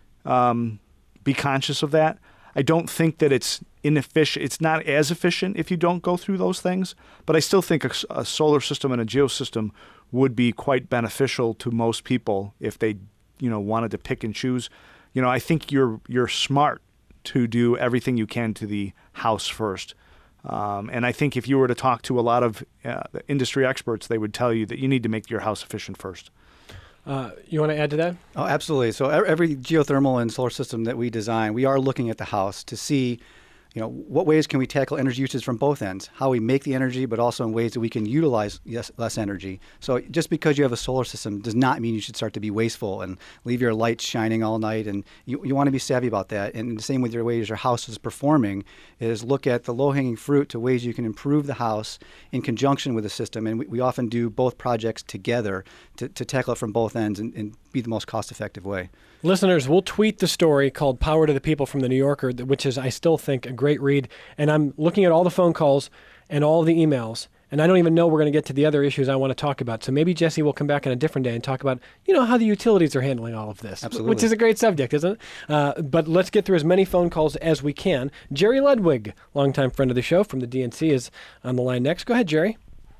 um, be conscious of that. I don't think that it's inefficient. It's not as efficient if you don't go through those things. But I still think a, a solar system and a geosystem would be quite beneficial to most people if they, you know, wanted to pick and choose. You know, I think you're you're smart to do everything you can to the house first. Um, and I think if you were to talk to a lot of uh, industry experts, they would tell you that you need to make your house efficient first. Uh, you want to add to that? Oh, absolutely. So e- every geothermal and solar system that we design, we are looking at the house to see, you know, what ways can we tackle energy usage from both ends, how we make the energy, but also in ways that we can utilize yes, less energy. So just because you have a solar system does not mean you should start to be wasteful and leave your lights shining all night. And you, you want to be savvy about that. And the same with your ways your house is performing is look at the low-hanging fruit to ways you can improve the house in conjunction with the system. And we, we often do both projects together to, to tackle it from both ends and, and be the most cost-effective way. Listeners, we'll tweet the story called Power to the People from The New Yorker, which is, I still think, a great read. And I'm looking at all the phone calls and all the emails, and I don't even know we're going to get to the other issues I want to talk about. So maybe Jesse will come back on a different day and talk about, you know, how the utilities are handling all of this. Absolutely. Which is a great subject, isn't it? Uh, but let's get through as many phone calls as we can. Jerry Ludwig, longtime friend of the show from the D N C, is on the line next. Go ahead, Jerry.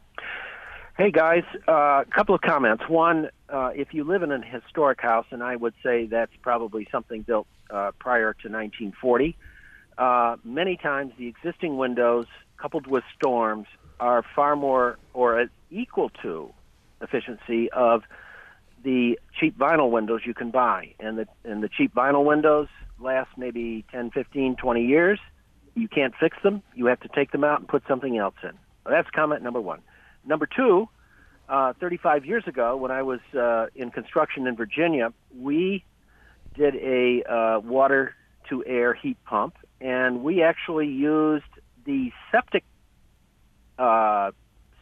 Hey, guys. A uh, couple of comments. One, uh, if you live in an historic house, and I would say that's probably something built uh, prior to nineteen forty, uh, many times the existing windows, coupled with storms, are far more or equal to efficiency of the cheap vinyl windows you can buy. And the, and the cheap vinyl windows last maybe ten, fifteen, twenty years. You can't fix them. You have to take them out and put something else in. That's comment number one. Number two, uh, thirty-five years ago, when I was uh, in construction in Virginia, we did a uh, water-to-air heat pump, and we actually used the septic uh,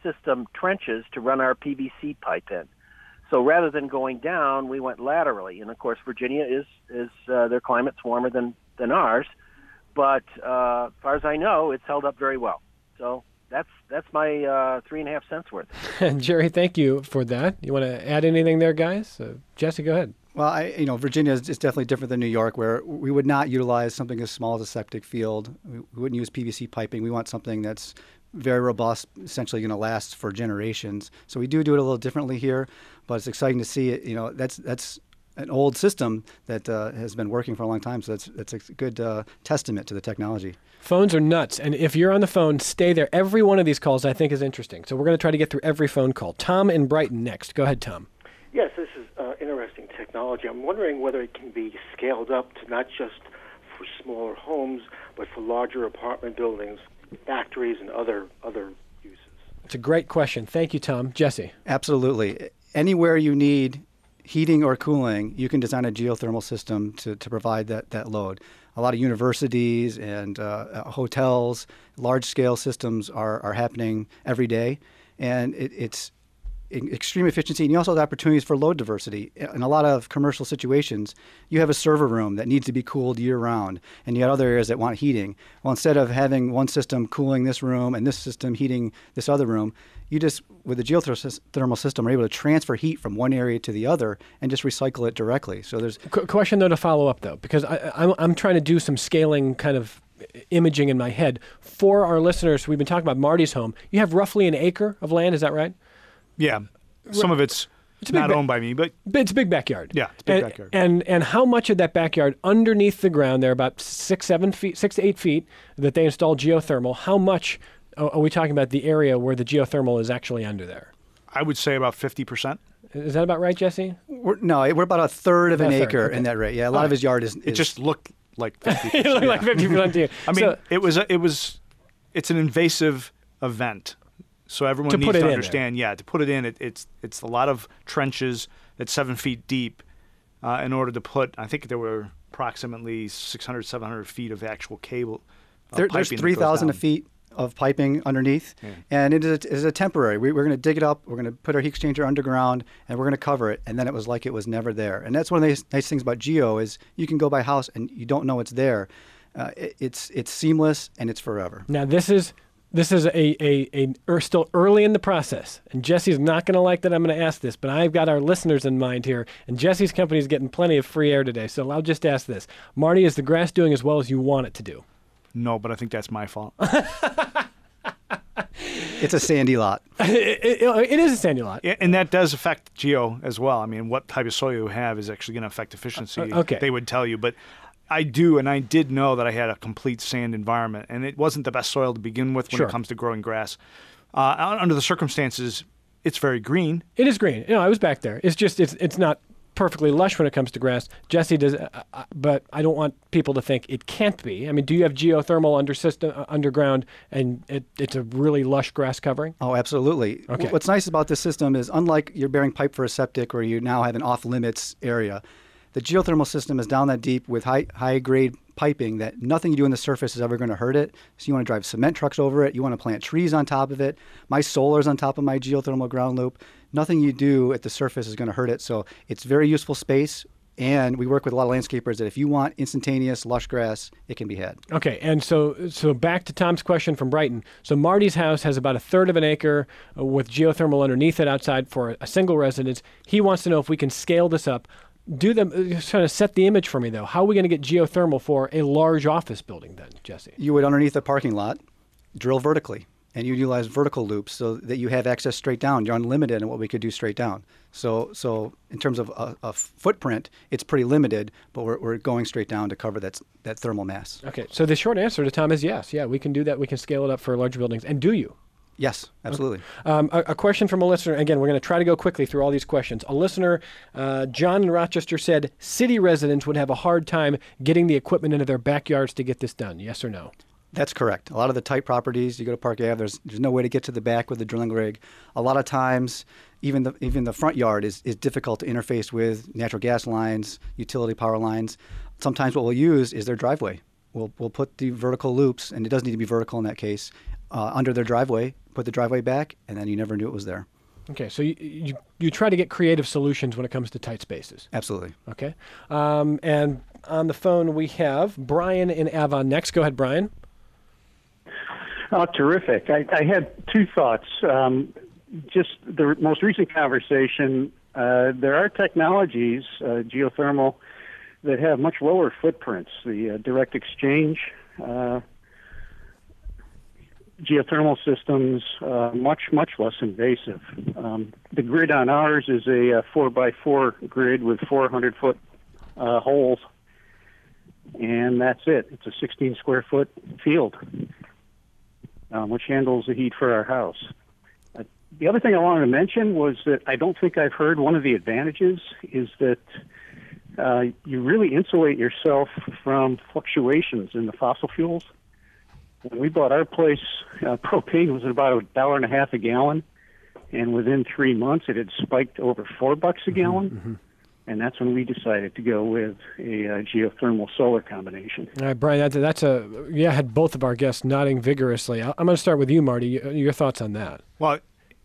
system trenches to run our P V C pipe in. So rather than going down, we went laterally. And of course, Virginia is is uh, their climate's warmer than than ours, but uh, as far as I know, it's held up very well. So that's that's my uh, three and a half cents worth. Jerry, thank you for that. You want to add anything there, guys? Uh, Jesse, go ahead. Well, I, you know, Virginia is, is definitely different than New York, where we would not utilize something as small as a septic field. We, we wouldn't use P V C piping. We want something that's very robust, essentially going to last for generations. So we do do it a little differently here, but it's exciting to see it. You know, that's that's an old system that uh, has been working for a long time. So that's that's a good uh, testament to the technology. Phones are nuts, and if you're on the phone, stay there. Every one of these calls I think is interesting. So we're going to try to get through every phone call. Tom in Brighton next. Go ahead, Tom. Yes, this is uh, interesting technology. I'm wondering whether it can be scaled up to not just for smaller homes, but for larger apartment buildings, factories, and other other uses. It's a great question. Thank you, Tom. Jesse. Absolutely. Anywhere you need heating or cooling, you can design a geothermal system to, to provide that, that load. A lot of universities and uh, hotels, large-scale systems are, are happening every day, and it, it's extreme efficiency, and you also have opportunities for load diversity. In a lot of commercial situations, you have a server room that needs to be cooled year-round, and you have other areas that want heating. Well, instead of having one system cooling this room and this system heating this other room, you just, with the geothermal system, are able to transfer heat from one area to the other and just recycle it directly. So there's Qu- question though to follow up though, because I, I'm I'm trying to do some scaling kind of imaging in my head for our listeners. We've been talking about Marty's home. You have roughly an acre of land, is that right? Yeah, some of it's, it's a not ba- owned by me, but But it's a big backyard. Yeah, it's a big and, backyard. And and how much of that backyard underneath the ground, they're about six, seven feet, six to eight feet that they install geothermal. How much are we talking about the area where the geothermal is actually under there? I would say about fifty percent. Is that about right, Jesse? we're, no, we're about a third of About an a third, acre okay. in that rate. Yeah, a lot All of right. his yard is. It is just looked like fifty It percent. looked like fifty percent to you. I mean, So- it was a, it was, it's an invasive event, so everyone To needs put it to in there. understand. Yeah, to put it in, it, it's it's a lot of trenches that's seven feet deep, uh, in order to put. I think there were approximately six hundred, seven hundred feet of actual cable. Uh, There, there's piping that three goes thousand down. feet of piping underneath, Yeah. and it is, it is a temporary. We, we're going to dig it up, we're going to put our heat exchanger underground, and we're going to cover it, and then it was like it was never there. And that's one of the nice things about geo is you can go by house and you don't know it's there. Uh, it, it's it's seamless and it's forever. Now this is this is a a, a er, still early in the process, and Jesse's not going to like that I'm going to ask this, but I've got our listeners in mind here, and Jesse's company is getting plenty of free air today, so I'll just ask this: Marty, is the grass doing as well as you want it to do? No, but I think that's my fault. It's a sandy lot. it, it, it is a sandy lot. Yeah, and that does affect geo as well. I mean, what type of soil you have is actually going to affect efficiency. Uh, okay. They would tell you, but I do, and I did know that I had a complete sand environment, and it wasn't the best soil to begin with when Sure. it comes to growing grass. Uh, under the circumstances, it's very green. It is green. You know, I was back there. It's just it's it's not perfectly lush when it comes to grass. Jesse does, uh, uh, but I don't want people to think it can't be. I mean, do you have geothermal under system uh, underground, and it, it's a really lush grass covering? Oh, absolutely. Okay. What's nice about this system is, unlike you're bearing pipe for a septic where you now have an off-limits area, the geothermal system is down that deep with high high-grade piping that nothing you do on the surface is ever going to hurt it. So you want to drive cement trucks over it. You want to plant trees on top of it. My solar's on top of my geothermal ground loop. Nothing you do at the surface is going to hurt it. So it's very useful space. And we work with a lot of landscapers that if you want instantaneous lush grass, it can be had. Okay, and so so back to Tom's question from Brighton. So Marty's house has about a third of an acre uh, with geothermal underneath it outside for a, a single residence. He wants to know if we can scale this up. Do them uh, trying to set the image for me though. How are we going to get geothermal for a large office building then, Jesse? You would, underneath the parking lot, drill vertically. And you utilize vertical loops so that you have access straight down. You're unlimited in what we could do straight down. So so in terms of a, a footprint, it's pretty limited, but we're, we're going straight down to cover that, that thermal mass. Okay, so the short answer to Tom is yes. Yeah, we can do that. We can scale it up for large buildings. And do you? Yes, absolutely. Um, a, a question from a listener. Again, we're going to try to go quickly through all these questions. A listener, uh, John in Rochester, said city residents would have a hard time getting the equipment into their backyards to get this done. Yes or no? That's correct. A lot of the tight properties, you go to Park Avenue, there's there's no way to get to the back with the drilling rig. A lot of times, even the even the front yard is, is difficult to interface with natural gas lines, utility power lines. Sometimes what we'll use is their driveway. We'll we'll put the vertical loops, and it doesn't need to be vertical in that case, uh, under their driveway, put the driveway back, and then you never knew it was there. Okay, so you, you you try to get creative solutions when it comes to tight spaces. Absolutely. Okay, um, and on the phone we have Brian in Avon next. Go ahead, Brian. Oh, terrific. I, I had two thoughts. Um, just the most recent conversation, uh, there are technologies, uh, geothermal, that have much lower footprints. The uh, direct exchange uh, geothermal systems, uh, much, much less invasive. Um, the grid on ours is a, a four by four grid with four hundred foot uh, holes, and that's it. It's a sixteen square foot field, um, which handles the heat for our house. Uh, the other thing I wanted to mention was that I don't think I've heard one of the advantages is that uh, you really insulate yourself from fluctuations in the fossil fuels. When we bought our place, uh, propane was about a dollar and a half a gallon, and within three months it had spiked over four bucks a gallon. Mm-hmm. And that's when we decided to go with a uh, geothermal solar combination. All right, Brian, that's a, that's a yeah. I had both of our guests nodding vigorously. I'm going to start with you, Marty. Your thoughts on that? Well,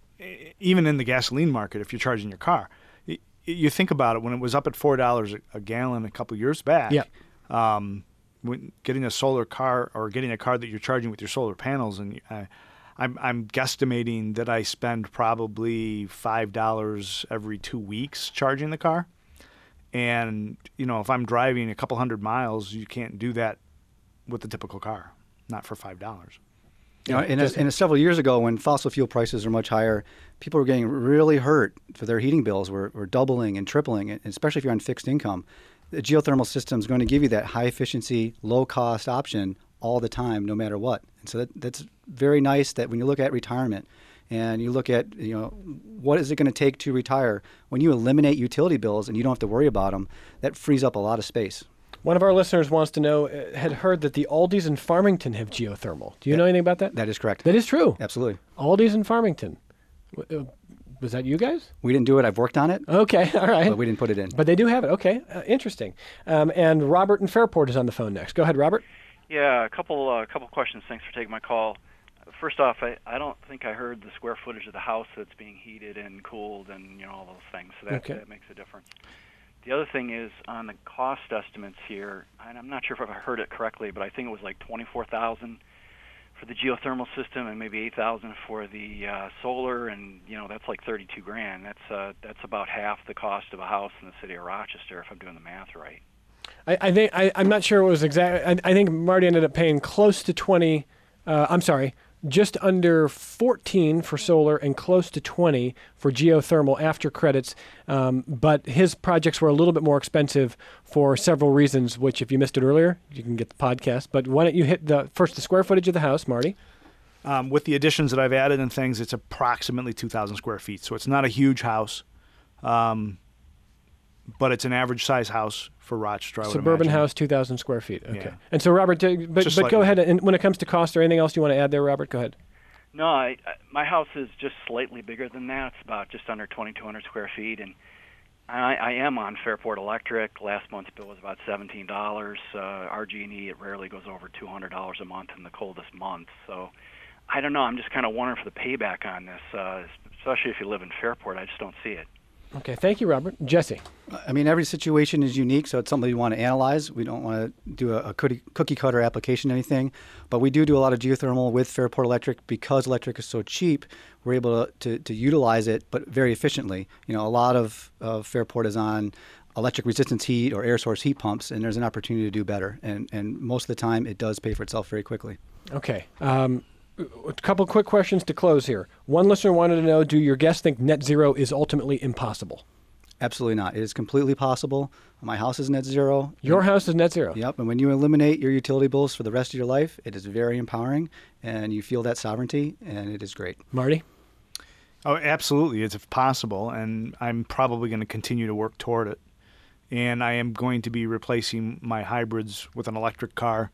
even in the gasoline market, if you're charging your car, you think about it. When it was up at four dollars a gallon a couple of years back, yeah. Um, when getting a solar car or getting a car that you're charging with your solar panels, and uh, I'm, I'm guesstimating that I spend probably five dollars every two weeks charging the car. And, you know, if I'm driving a couple hundred miles, you can't do that with the typical car, not for five dollars. You know, and, and several years ago, when fossil fuel prices were much higher, people were getting really hurt for their heating bills, were, were doubling and tripling, and especially if you're on fixed income. The geothermal system is going to give you that high-efficiency, low-cost option all the time, no matter what. And so that, that's very nice that when you look at retirement and you look at, you know, what is it going to take to retire, when you eliminate utility bills and you don't have to worry about them, that frees up a lot of space. One of our listeners wants to know, uh, had heard that the Aldi's in Farmington have geothermal. Do you that, know anything about that? That is correct. That is true? Absolutely. Aldi's in Farmington. Uh, Was that you guys? We didn't do it. I've worked on it. Okay, all right. But we didn't put it in. But they do have it. Okay, uh, interesting. Um, and Robert in Fairport is on the phone next. Go ahead, Robert. Yeah, a couple uh, couple questions. Thanks for taking my call. First off, I, I don't think I heard the square footage of the house that's being heated and cooled and, you know, all those things. So that, okay. that makes a difference. The other thing is on the cost estimates here, and I'm not sure if I heard it correctly, but I think it was like twenty-four thousand dollars for the geothermal system and maybe eight thousand dollars for the uh, solar, and, you know, that's like thirty-two grand. That's uh, that's about half the cost of a house in the city of Rochester, if I'm doing the math right. I, I think I, I'm not sure it was exact. I, I think Marty ended up paying close to twenty. Uh, I'm sorry, just under fourteen for solar and close to twenty for geothermal after credits. Um, but his projects were a little bit more expensive for several reasons, which if you missed it earlier, you can get the podcast. But why don't you hit the first the square footage of the house, Marty? Um, with the additions that I've added and things, it's approximately two thousand square feet. So it's not a huge house, um, but it's an average size house for Rochester, I would Suburban imagine. house, two thousand square feet. Okay. Yeah. And so, Robert, uh, but, Just but go slightly. ahead. And when it comes to cost or anything else you want to add there, Robert, go ahead. No, I, I, my house is just slightly bigger than that. It's about just under twenty-two hundred square feet, and I, I am on Fairport Electric. Last month's bill was about seventeen dollars. Uh, R G and E, it rarely goes over two hundred dollars a month in the coldest months. So I don't know. I'm just kind of wondering for the payback on this, uh, especially if you live in Fairport. I just don't see it. Okay, thank you, Robert. Jesse. I mean, every situation is unique, so it's something we want to analyze. We don't want to do a, a cookie, cookie cutter application or anything, but we do do a lot of geothermal with Fairport Electric because electric is so cheap. We're able to, to, to utilize it, but very efficiently. You know, a lot of, of Fairport is on electric resistance heat or air source heat pumps, and there's an opportunity to do better. And, and most of the time, it does pay for itself very quickly. Okay. Um, a couple quick questions to close here. One listener wanted to know, do your guests think net zero is ultimately impossible? Absolutely not. It is completely possible. My house is net zero. Your house is net zero? Yep. And when you eliminate your utility bills for the rest of your life, it is very empowering, and you feel that sovereignty, and it is great. Marty? Oh, absolutely. It's possible, and I'm probably going to continue to work toward it. And I am going to be replacing my hybrids with an electric car,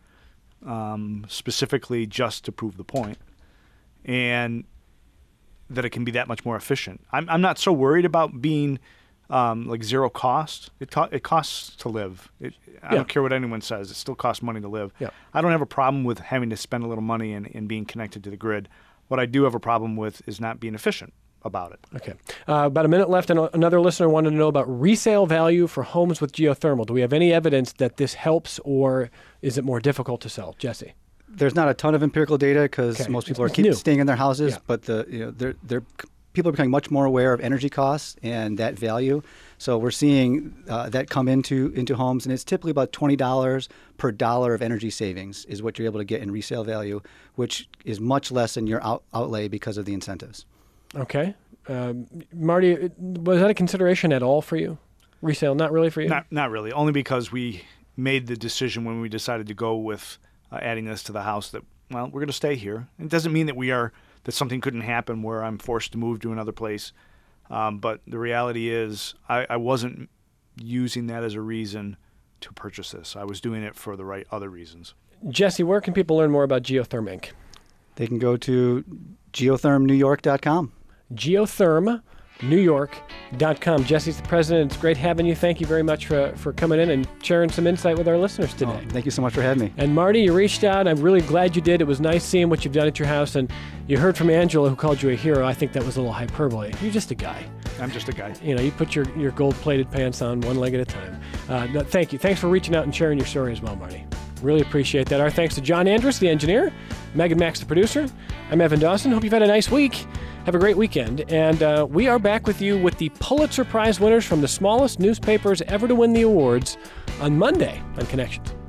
um, specifically just to prove the point, and that it can be that much more efficient. I'm, I'm not so worried about being um, like zero cost. It co- it costs to live. It, I Yeah. don't care what anyone says. It still costs money to live. Yeah. I don't have a problem with having to spend a little money and, and being connected to the grid. What I do have a problem with is not being efficient about it. Okay. Uh, about a minute left, and another listener wanted to know about resale value for homes with geothermal. Do we have any evidence that this helps, or is it more difficult to sell? Jesse? There's not a ton of empirical data because Okay. most people are It's keep new. staying in their houses, Yeah. but the you know they're they're people are becoming much more aware of energy costs and that value. So we're seeing uh, that come into into homes, and it's typically about twenty dollars per dollar of energy savings is what you're able to get in resale value, which is much less than your out, outlay because of the incentives. Okay. Um, Marty, was that a consideration at all for you? Resale, not really for you? Not not really. Only because we made the decision when we decided to go with uh, adding this to the house that, well, we're going to stay here. It doesn't mean that we are that something couldn't happen where I'm forced to move to another place. Um, but the reality is I, I wasn't using that as a reason to purchase this. I was doing it for the right other reasons. Jesse, where can people learn more about Geotherm Incorporated? They can go to geotherm new york dot com. geotherm new york dot com. Jesse's the president. It's great having you. Thank you very much for, for coming in and sharing some insight with our listeners today. Oh, thank you so much for having me. And Marty, you reached out. I'm really glad you did. It was nice seeing what you've done at your house. And you heard from Angela, who called you a hero. I think that was a little hyperbole. You're just a guy. I'm just a guy. You know, you put your, your gold-plated pants on one leg at a time. Uh, no, thank you. Thanks for reaching out and sharing your story as well, Marty. Really appreciate that. Our thanks to John Andrus, the engineer, Megan Max, the producer. I'm Evan Dawson. Hope you've had a nice week. Have a great weekend. And uh, we are back with you with the Pulitzer Prize winners from the smallest newspapers ever to win the awards on Monday on Connections.